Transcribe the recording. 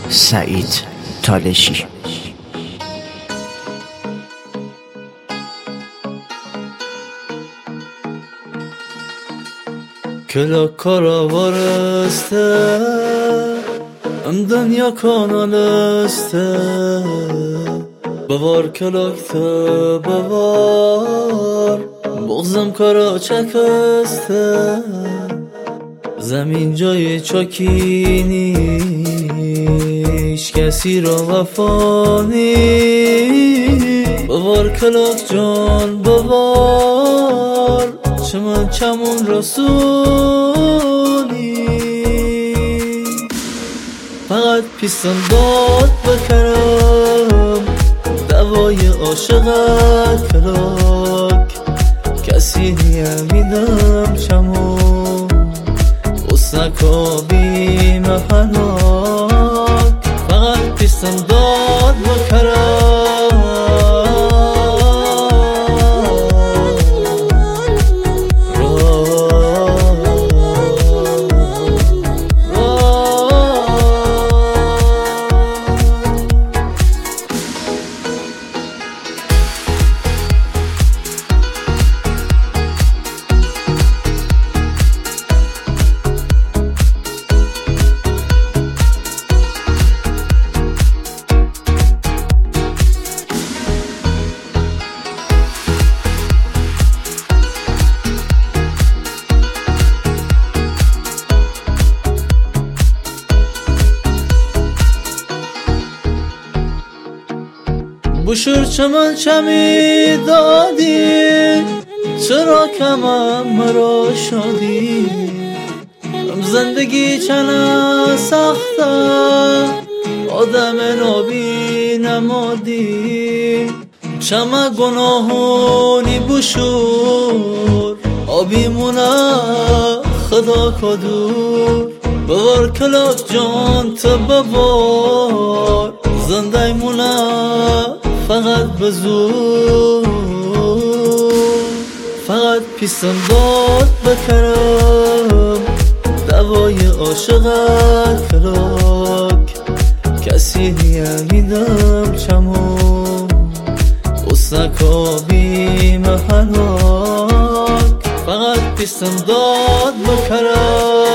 سعید تالشی. Kela kara vareste Em dünya kanaleste Bavar kelakte bavar Boğzım kara çekeste Zemin جای چاکی نیش کسی را وفا نیست بوار کلاک جان بوار چمن چمون رسونی فقط پیستم داد بکرم دوای عاشقت کلاک کسی نیمیدم چمون سکابی مهناک فقط پیستم داد بشور چمن چمی دادی چرا کمم مرا شادی زندگی چنه سخته آدم نابی نمادی چمه گناهونی بشور آبی مونه خدا کدور بوار کلاک جان تو بوار زنده مونه فقط بزور فقط پیستم داد بکرم دوای عاشقت کلاک کسی نیمیدم چمون سکابی مهناک فقط پیستم داد بکرم